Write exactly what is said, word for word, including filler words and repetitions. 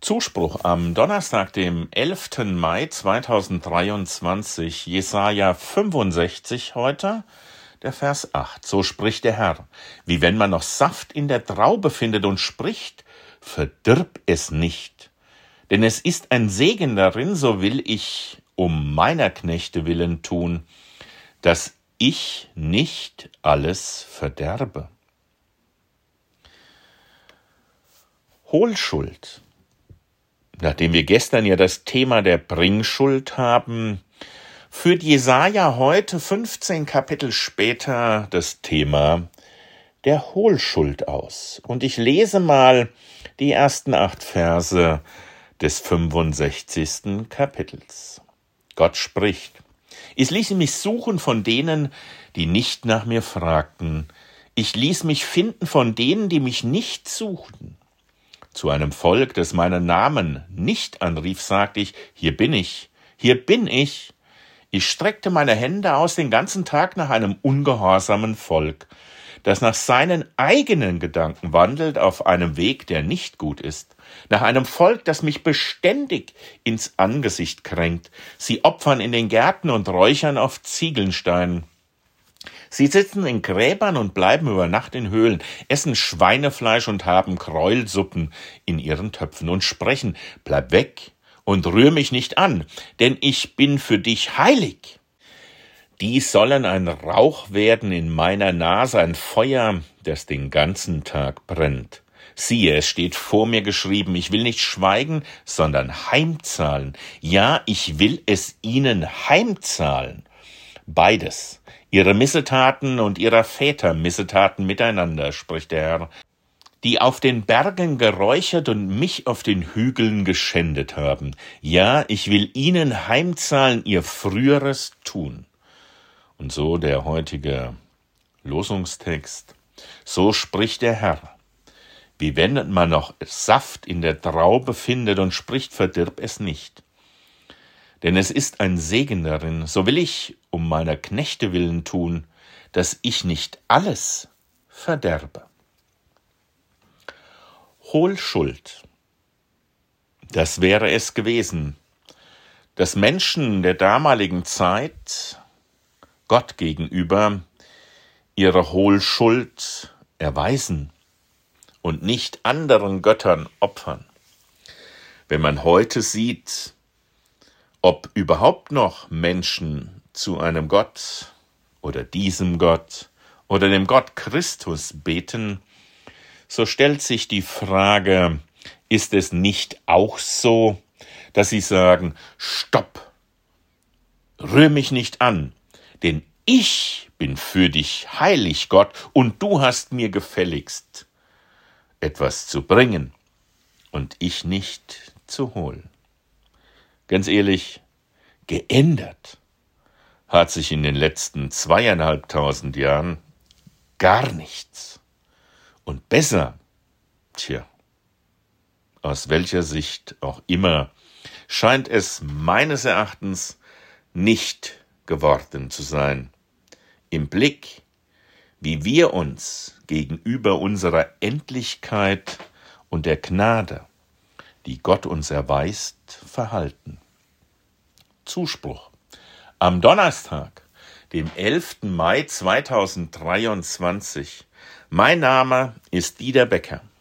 Zuspruch am Donnerstag, dem elften Mai zweitausenddreiundzwanzig, Jesaja fünfundsechzig heute, der Vers acht. So spricht der Herr: Wie wenn man noch Saft in der Traube findet und spricht, verdirb es nicht. Denn es ist ein Segen darin, so will ich um meiner Knechte willen tun, dass ich nicht alles verderbe. Hohlschuld. Nachdem wir gestern ja das Thema der Bringschuld haben, führt Jesaja heute fünfzehn Kapitel später das Thema der Hohlschuld aus. Und ich lese mal die ersten acht Verse des fünfundsechzigsten Kapitels. Gott spricht: Ich ließ mich suchen von denen, die nicht nach mir fragten. Ich ließ mich finden von denen, die mich nicht suchten. Zu einem Volk, das meinen Namen nicht anrief, sagte ich: Hier bin ich, hier bin ich. Ich streckte meine Hände aus den ganzen Tag nach einem ungehorsamen Volk, das nach seinen eigenen Gedanken wandelt auf einem Weg, der nicht gut ist. Nach einem Volk, das mich beständig ins Angesicht kränkt. Sie opfern in den Gärten und räuchern auf Ziegelsteinen. Sie sitzen in Gräbern und bleiben über Nacht in Höhlen, essen Schweinefleisch und haben Kräuelsuppen in ihren Töpfen und sprechen: Bleib weg und rühr mich nicht an, denn ich bin für dich heilig. Die sollen ein Rauch werden in meiner Nase, ein Feuer, das den ganzen Tag brennt. Siehe, es steht vor mir geschrieben: Ich will nicht schweigen, sondern heimzahlen. Ja, ich will es ihnen heimzahlen. Beides, ihre Missetaten und ihrer Väter Missetaten miteinander, spricht der Herr, die auf den Bergen geräuchert und mich auf den Hügeln geschändet haben. Ja, ich will ihnen heimzahlen ihr früheres Tun. Und so der heutige Losungstext: So spricht der Herr: Wie wenn man noch Saft in der Traube findet und spricht, verdirb es nicht. Denn es ist ein Segen darin, so will ich um meiner Knechte willen tun, dass ich nicht alles verderbe. Hohlschuld. Das wäre es gewesen, dass Menschen der damaligen Zeit Gott gegenüber ihre Hohlschuld erweisen und nicht anderen Göttern opfern. Wenn man heute sieht, ob überhaupt noch Menschen zu einem Gott oder diesem Gott oder dem Gott Christus beten, so stellt sich die Frage: Ist es nicht auch so, dass sie sagen: Stopp, rühr mich nicht an, denn ich bin für dich heilig, Gott, und du hast mir gefälligst etwas zu bringen und ich nicht zu holen. Ganz ehrlich, geändert hat sich in den letzten zweieinhalbtausend Jahren gar nichts. Und besser, tja, aus welcher Sicht auch immer, scheint es meines Erachtens nicht geworden zu sein. Im Blick, wie wir uns gegenüber unserer Endlichkeit und der Gnade, die Gott uns erweist, verhalten. Zuspruch. Am Donnerstag, dem elften Mai zweitausenddreiundzwanzig. Mein Name ist Dieter Becker.